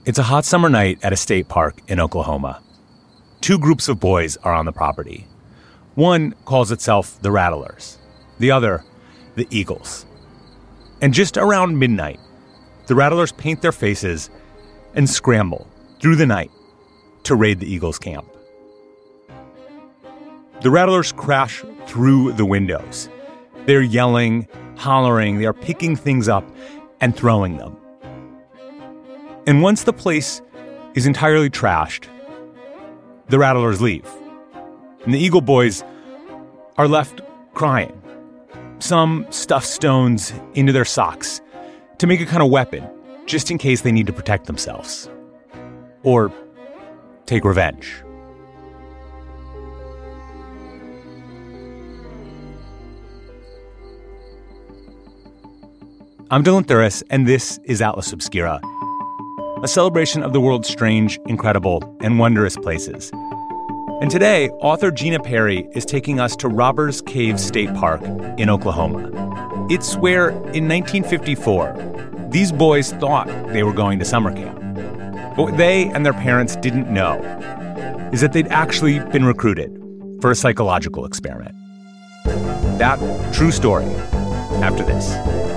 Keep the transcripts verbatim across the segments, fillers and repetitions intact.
It's a hot summer night at a state park in Oklahoma. Two groups of boys are on the property. One calls itself the Rattlers, the other, the Eagles. And just around midnight, the Rattlers paint their faces and scramble through the night to raid the Eagles' camp. The Rattlers crash through the windows. They're yelling, hollering, they are picking things up and throwing them. And once the place is entirely trashed, the Rattlers leave. And the Eagle boys are left crying. Some stuff stones into their socks to make a kind of weapon, just in case they need to protect themselves. Or take revenge. I'm Dylan Thuras, and this is Atlas Obscura, a celebration of the world's strange, incredible, and wondrous places. And today, author Gina Perry is taking us to Robbers Cave State Park in Oklahoma. It's where, in nineteen fifty-four, these boys thought they were going to summer camp. But what they and their parents didn't know is that they'd actually been recruited for a psychological experiment. That true story after this.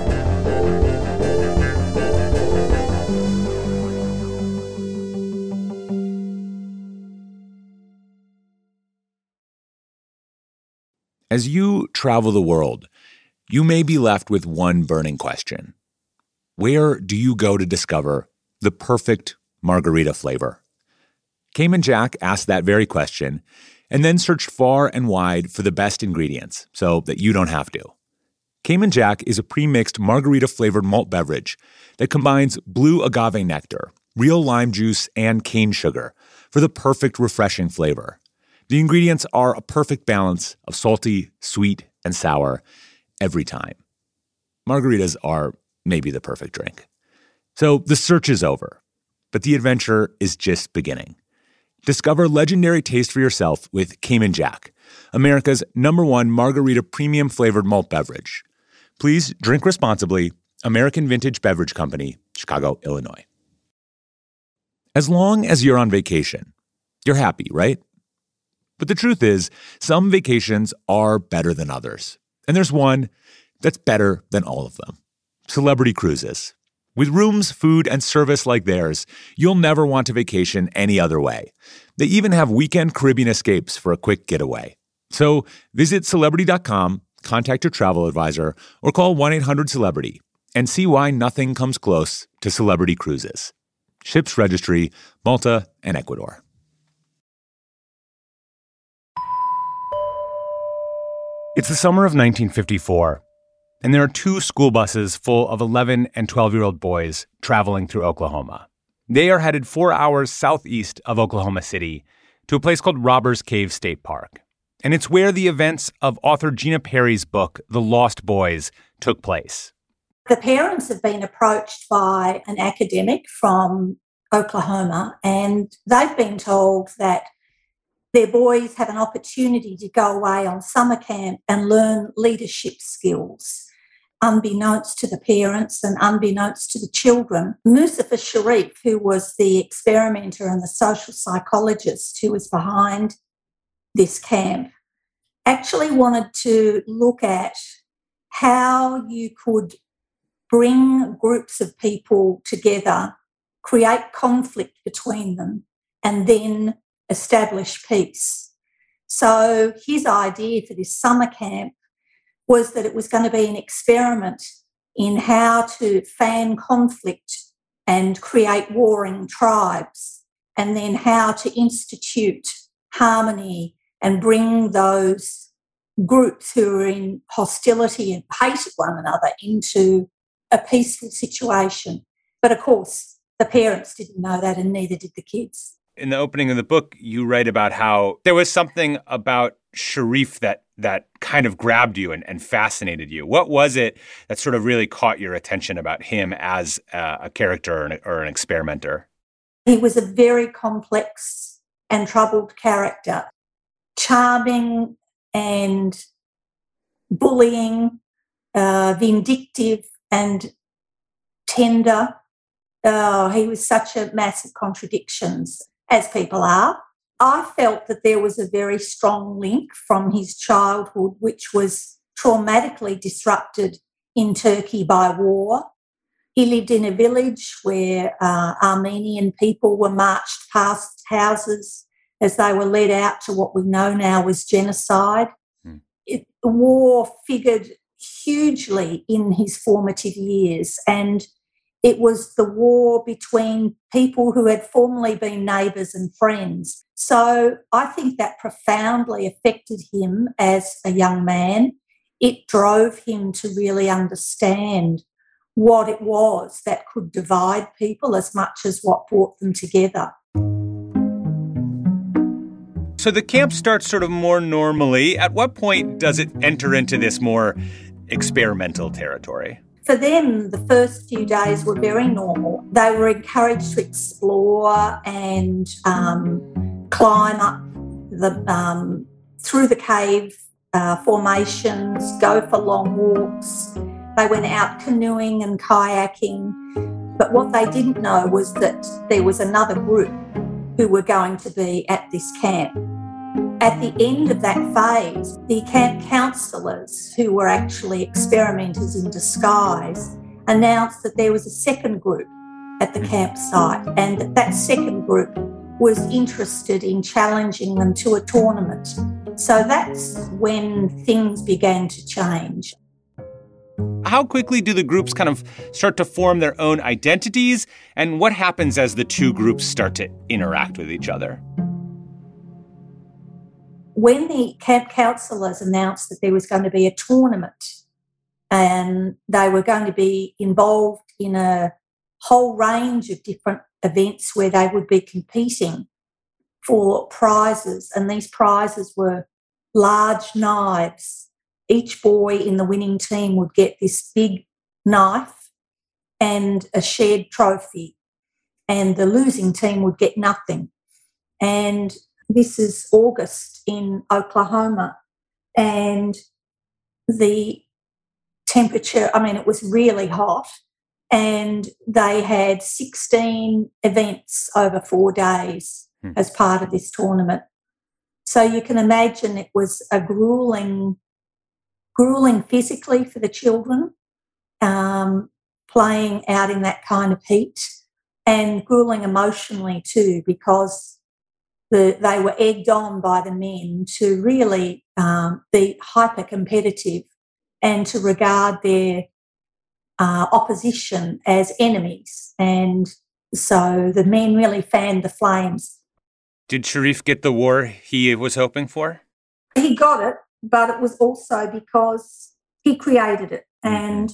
As you travel the world, you may be left with one burning question. Where do you go to discover the perfect margarita flavor? Cayman Jack asked that very question and then searched far and wide for the best ingredients so that you don't have to. Cayman Jack is a pre-mixed margarita-flavored malt beverage that combines blue agave nectar, real lime juice, and cane sugar for the perfect refreshing flavor. The ingredients are a perfect balance of salty, sweet, and sour every time. Margaritas are maybe the perfect drink. So the search is over, but the adventure is just beginning. Discover legendary taste for yourself with Cayman Jack, America's number one margarita premium flavored malt beverage. Please drink responsibly. American Vintage Beverage Company, Chicago, Illinois. As long as you're on vacation, you're happy, right? But the truth is, some vacations are better than others. And there's one that's better than all of them. Celebrity cruises. With rooms, food, and service like theirs, you'll never want to vacation any other way. They even have weekend Caribbean escapes for a quick getaway. So visit celebrity dot com, contact your travel advisor, or call one eight hundred celebrity and see why nothing comes close to Celebrity Cruises. Ships Registry, Malta, and Ecuador. It's the summer of nineteen fifty-four, and there are two school buses full of eleven and twelve-year-old boys traveling through Oklahoma. They are headed four hours southeast of Oklahoma City to a place called Robbers Cave State Park. And it's where the events of author Gina Perry's book, The Lost Boys, took place. The parents have been approached by an academic from Oklahoma, and they've been told that their boys have an opportunity to go away on summer camp and learn leadership skills. Unbeknownst to the parents and unbeknownst to the children, Mustafa Sharif, who was the experimenter and the social psychologist who was behind this camp, actually wanted to look at how you could bring groups of people together, create conflict between them, and then establish peace. So his idea for this summer camp was that it was going to be an experiment in how to fan conflict and create warring tribes, and then how to institute harmony and bring those groups who are in hostility and hated one another into a peaceful situation. But of course, the parents didn't know that, and neither did the kids. In the opening of the book, you write about how there was something about Sharif that that kind of grabbed you and, and fascinated you. What was it that sort of really caught your attention about him as a, a character or an, or an experimenter? He was a very complex and troubled character, charming and bullying, uh, vindictive and tender, Oh, he was such a massive contradictions, as people are. I felt that there was a very strong link from his childhood, which was traumatically disrupted in Turkey by war. He lived in a village where uh, Armenian people were marched past houses as they were led out to what we know now as genocide. Hmm. It, the war figured hugely in his formative years, and it was the war between people who had formerly been neighbours and friends. So I think that profoundly affected him as a young man. It drove him to really understand what it was that could divide people as much as what brought them together. So the camp starts sort of more normally. At what point does it enter into this more experimental territory? For them, the first few days were very normal. They were encouraged to explore and um, climb up the um, through the cave uh, formations, go for long walks. They went out canoeing and kayaking. But what they didn't know was that there was another group who were going to be at this camp. At the end of that phase, the camp counsellors, who were actually experimenters in disguise, announced that there was a second group at the campsite, and that that second group was interested in challenging them to a tournament. So that's when things began to change. How quickly do the groups kind of start to form their own identities, and what happens as the two groups start to interact with each other? When the camp counsellors announced that there was going to be a tournament and they were going to be involved in a whole range of different events where they would be competing for prizes, and these prizes were large knives. Each boy in the winning team would get this big knife and a shared trophy, and the losing team would get nothing. And this is August in Oklahoma, and the temperature, I mean, it was really hot, and they had sixteen events over four days hmm. as part of this tournament. So you can imagine it was a grueling, grueling physically for the children, um, playing out in that kind of heat, and grueling emotionally too, because The, they were egged on by the men to really um, be hyper-competitive and to regard their uh, opposition as enemies. And so the men really fanned the flames. Did Sharif get the war he was hoping for? He got it, but it was also because he created it. Mm-hmm. And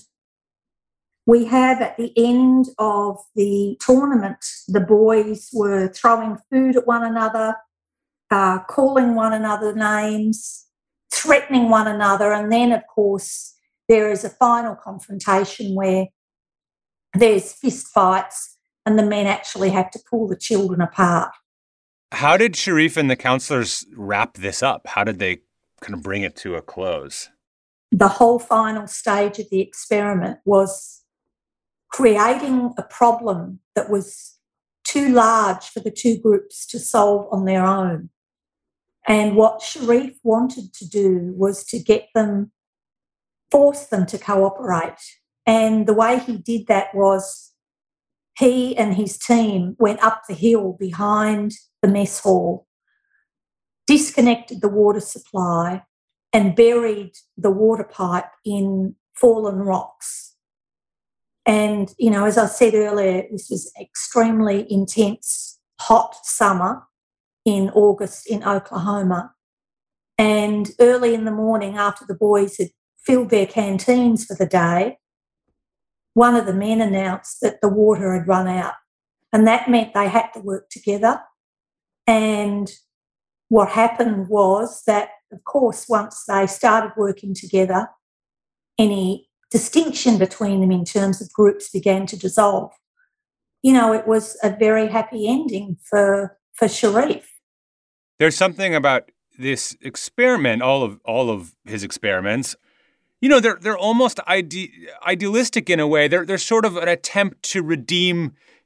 we have at the end of the tournament, the boys were throwing food at one another, uh, calling one another names, threatening one another. And then, of course, there is a final confrontation where there's fist fights and the men actually have to pull the children apart. How did Sharif and the counselors wrap this up? How did they kind of bring it to a close? The whole final stage of the experiment was creating a problem that was too large for the two groups to solve on their own. And what Sharif wanted to do was to get them, force them to cooperate. And the way he did that was he and his team went up the hill behind the mess hall, disconnected the water supply, and buried the water pipe in fallen rocks. And, you know, as I said earlier, this was extremely intense, hot summer in August in Oklahoma. And early in the morning, after the boys had filled their canteens for the day, one of the men announced that the water had run out. And that meant they had to work together. And what happened was that, of course, once they started working together, any distinction between them in terms of groups began to dissolve. You know, it was a very happy ending for, for Sharif. There's something about this experiment, all of all of his experiments, you know, they're they're almost ide- idealistic in a way. They're they're sort of an attempt to redeem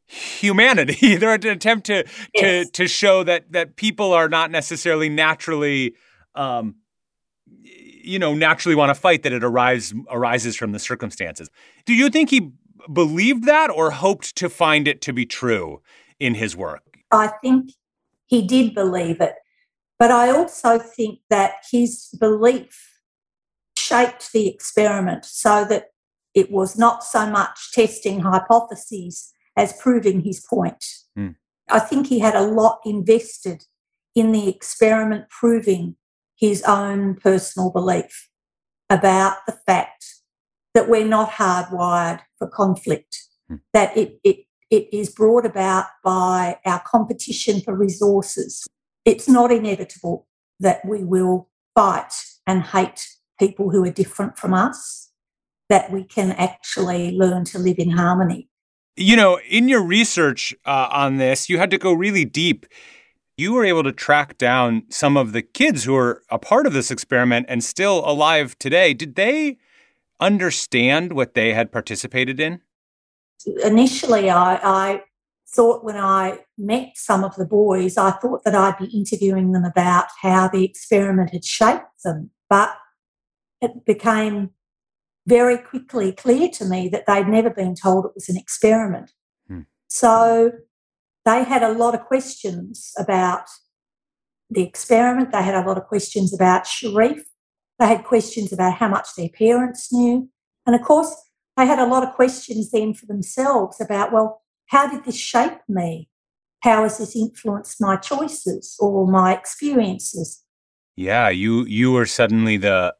humanity. They're an attempt to Yes. to to show that that people are not necessarily naturally, um, you know, naturally want to fight. That it arises arises from the circumstances. Do you think he believed that, or hoped to find it to be true in his work? I think he did believe it, but I also think that his belief shaped the experiment so that it was not so much testing hypotheses as proving his point. Mm. I think he had a lot invested in the experiment proving his own personal belief about the fact that we're not hardwired for conflict, mm. that it, it, it is brought about by our competition for resources. It's not inevitable that we will fight and hate people who are different from us, that we can actually learn to live in harmony. You know, in your research uh, on this, you had to go really deep. You were able to track down some of the kids who were a part of this experiment and still alive today. Did they understand what they had participated in? Initially, I, I thought when I met some of the boys, I thought that I'd be interviewing them about how the experiment had shaped them. But it became very quickly clear to me that they'd never been told it was an experiment. Hmm. So they had a lot of questions about the experiment. They had a lot of questions about Sherif. They had questions about how much their parents knew. And, of course, they had a lot of questions then for themselves about, well, how did this shape me? How has this influenced my choices or my experiences? Yeah, you you were suddenly the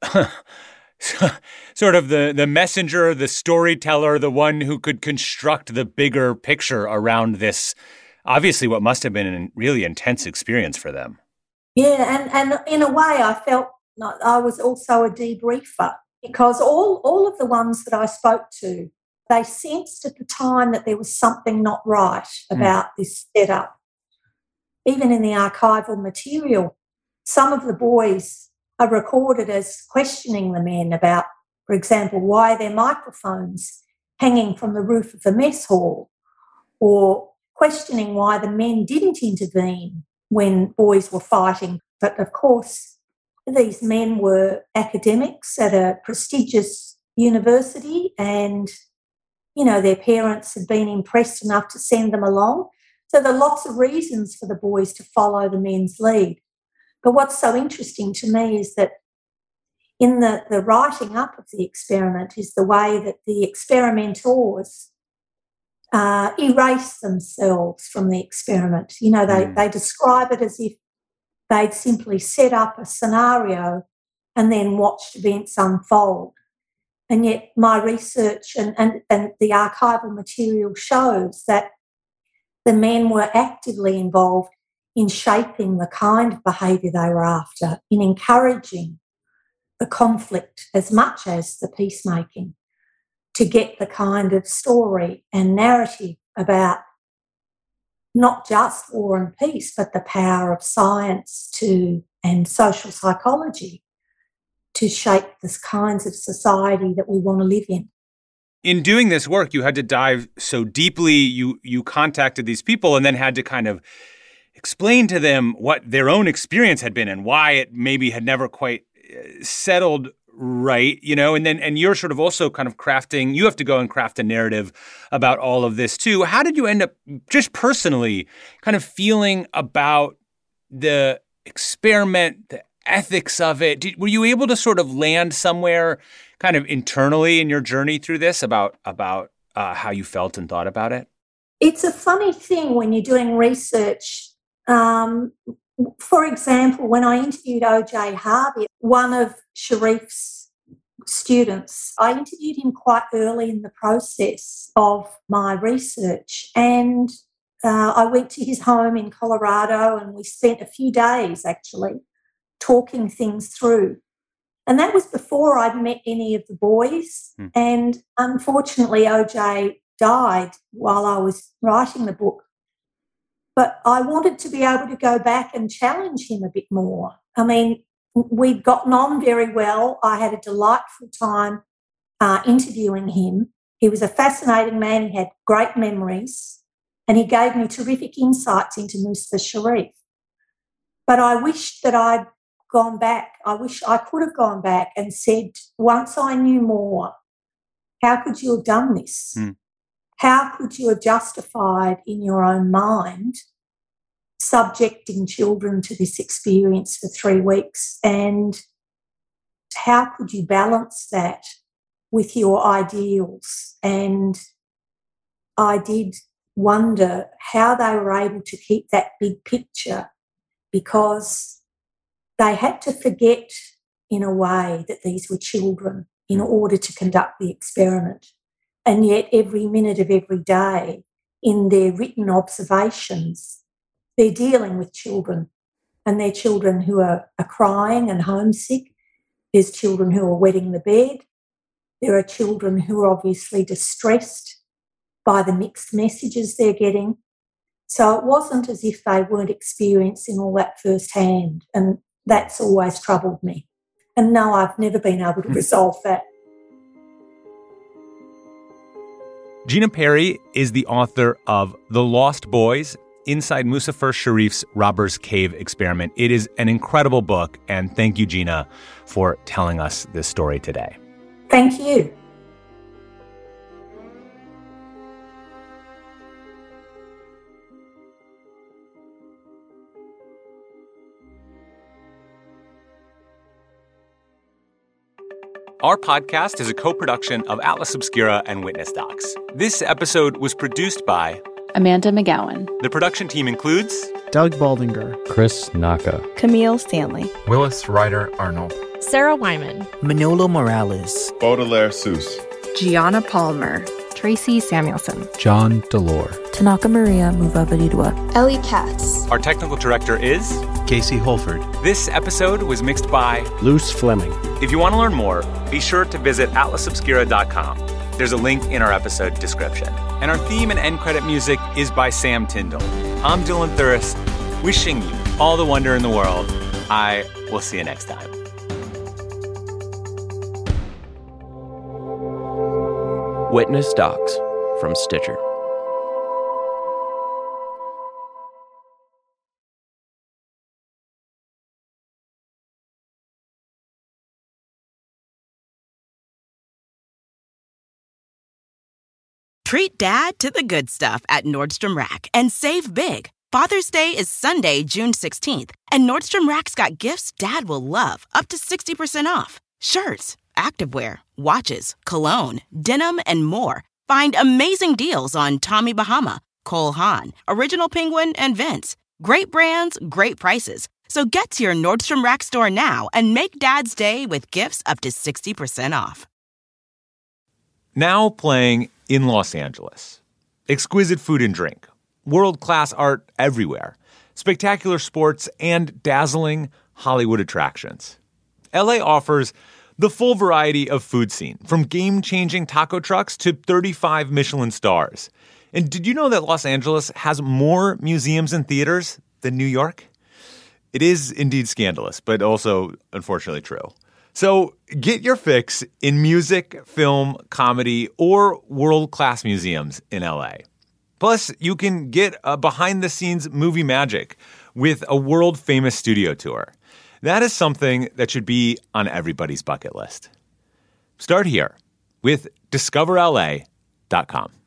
sort of the, the messenger, the storyteller, the one who could construct the bigger picture around this, obviously what must have been a really intense experience for them. Yeah, and, and in a way I felt like I was also a debriefer, because all, all of the ones that I spoke to, they sensed at the time that there was something not right about mm. this setup. Even in the archival material, some of the boys are recorded as questioning the men about, for example, why are there microphones hanging from the roof of the mess hall, or questioning why the men didn't intervene when boys were fighting. But, of course, these men were academics at a prestigious university and, you know, their parents had been impressed enough to send them along. So there are lots of reasons for the boys to follow the men's lead. But what's so interesting to me is that in the, the writing up of the experiment is the way that the experimenters uh, erase themselves from the experiment. You know, they, mm. they describe it as if they'd simply set up a scenario and then watched events unfold. And yet my research and, and, and the archival material shows that the men were actively involved in shaping the kind of behaviour they were after, in encouraging the conflict as much as the peacemaking, to get the kind of story and narrative about not just war and peace, but the power of science to and social psychology to shape the kinds of society that we want to live in. In doing this work, you had to dive so deeply. You you contacted these people and then had to kind of explain to them what their own experience had been and why it maybe had never quite settled right, you know, and then and you're sort of also kind of crafting, you have to go and craft a narrative about all of this too. How did you end up just personally kind of feeling about the experiment, the ethics of it? Did, were you able to sort of land somewhere kind of internally in your journey through this about, about uh, how you felt and thought about it? It's a funny thing when you're doing research. Um, for example, when I interviewed O J Harvey, one of Sherif's students, I interviewed him quite early in the process of my research, and uh, I went to his home in Colorado and we spent a few days actually talking things through. And that was before I'd met any of the boys. Mm. And unfortunately, O J died while I was writing the book. But I wanted to be able to go back and challenge him a bit more. I mean, we'd gotten on very well. I had a delightful time uh, interviewing him. He was a fascinating man. He had great memories. And he gave me terrific insights into Musa Sherif. But I wish that I'd gone back. I wish I could have gone back and said, once I knew more, how could you have done this? Mm. How could you have justified in your own mind subjecting children to this experience for three weeks? And how could you balance that with your ideals? And I did wonder how they were able to keep that big picture, because they had to forget in a way that these were children in order to conduct the experiment. And yet every minute of every day in their written observations, they're dealing with children, and they're children who are, are crying and homesick. There's children who are wetting the bed. There are children who are obviously distressed by the mixed messages they're getting. So it wasn't as if they weren't experiencing all that firsthand, and that's always troubled me. And no, I've never been able to resolve that. Gina Perry is the author of The Lost Boys, Inside Muzafer Sherif's Robbers Cave Experiment. It is an incredible book, and thank you, Gina, for telling us this story today. Thank you. Our podcast is a co-production of Atlas Obscura and Witness Docs. This episode was produced by Amanda McGowan. The production team includes Doug Baldinger, Chris Naka, Camille Stanley, Willis Ryder Arnold, Sarah Wyman, Manolo Morales, Baudelaire Seuss, Gianna Palmer, Tracy Samuelson, John Delore, Tanaka Maria Muvavaridwa, Ellie Katz. Our technical director is Casey Holford. This episode was mixed by Luce Fleming. If you want to learn more, be sure to visit atlas obscura dot com. There's a link in our episode description. And our theme and end credit music is by Sam Tyndall. I'm Dylan Thuris, wishing you all the wonder in the world. I will see you next time. Witness Docs from Stitcher. Treat Dad to the good stuff at Nordstrom Rack and save big. Father's Day is Sunday, June sixteenth, and Nordstrom Rack's got gifts Dad will love, up to sixty percent off. Shirts, activewear, watches, cologne, denim, and more. Find amazing deals on Tommy Bahama, Cole Haan, Original Penguin, and Vince. Great brands, great prices. So get to your Nordstrom Rack store now and make Dad's Day with gifts up to sixty percent off. Now playing in Los Angeles. Exquisite food and drink, world-class art everywhere, spectacular sports, and dazzling Hollywood attractions. L A offers the full variety of food scene, from game-changing taco trucks to thirty-five Michelin stars. And did you know that Los Angeles has more museums and theaters than New York? It is indeed scandalous, but also unfortunately true. So get your fix in music, film, comedy, or world-class museums in L A. Plus, you can get a behind-the-scenes movie magic with a world-famous studio tour. That is something that should be on everybody's bucket list. Start here with discover L A dot com.